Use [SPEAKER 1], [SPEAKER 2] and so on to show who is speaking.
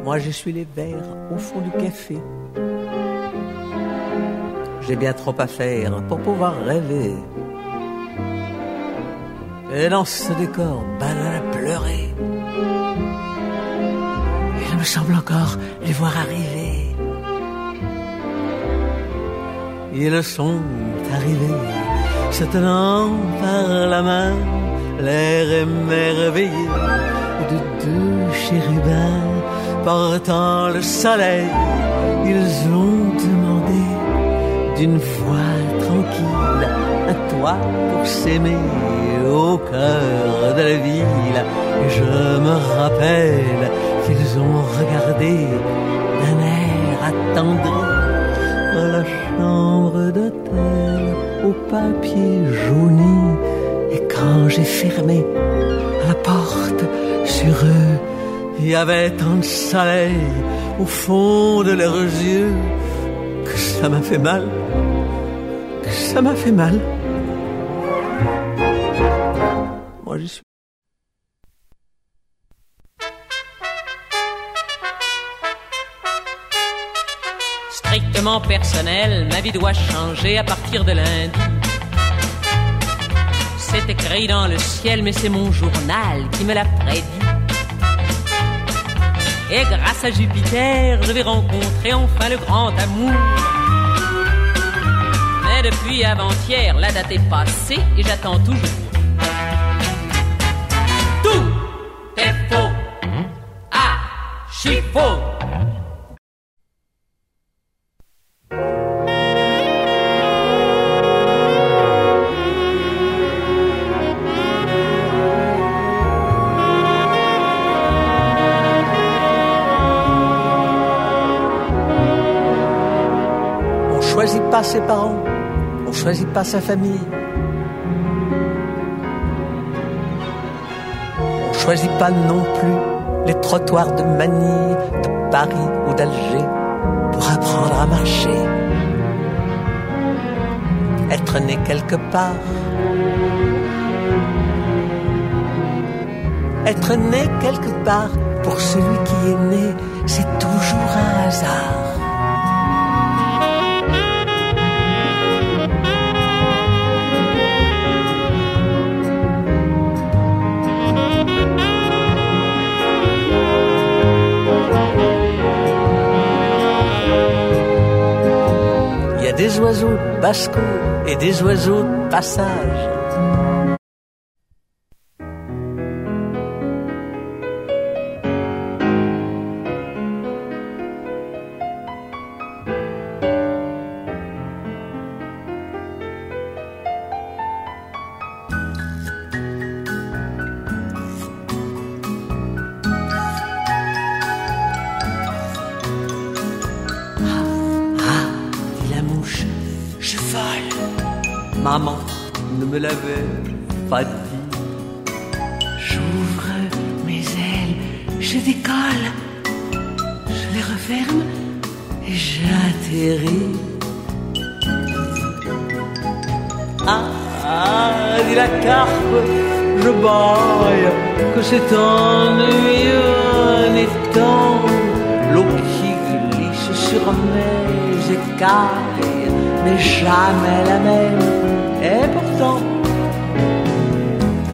[SPEAKER 1] Moi j'essuie les verres au fond du café. J'ai bien trop à faire pour pouvoir rêver. Et dans ce décor banal à pleurer, il me semble encore les voir arriver. Ils sont arrivés, se tenant par la main, l'air émerveillé de deux chérubins portant le soleil. Ils ont demandé d'une voix tranquille un toit pour s'aimer au cœur de la ville. Et je me rappelle qu'ils ont regardé d'un air attendri dans la chambre d'hôtel au papier jauni. Et quand j'ai fermé la porte sur eux, il y avait tant de soleil au fond de leurs yeux que ça m'a fait mal, que ça m'a fait mal. Moi, j'y suis.
[SPEAKER 2] Strictement personnel, ma vie doit changer à partir de lundi. C'est écrit dans le ciel, mais c'est mon journal qui me l'a prédit. Et grâce à Jupiter, je vais rencontrer enfin le grand amour. Mais depuis avant-hier, la date est passée et j'attends toujours. Tout est faux. Ah, je suis faux.
[SPEAKER 1] On choisit pas ses parents, on choisit pas sa famille. On choisit pas non plus les trottoirs de Manille, de Paris ou d'Alger pour apprendre à marcher. Être né quelque part, être né quelque part, pour celui qui est né, c'est toujours un hasard. Des oiseaux de basse-cour et des oiseaux de passage. Maman ne me l'avait pas dit. J'ouvre mes ailes, je décolle, je les referme et j'atterris. Ah, dit la carpe, je baille, que c'est ennuyeux un étang, l'eau qui glisse sur mes écailles, mais jamais la même. Et pourtant,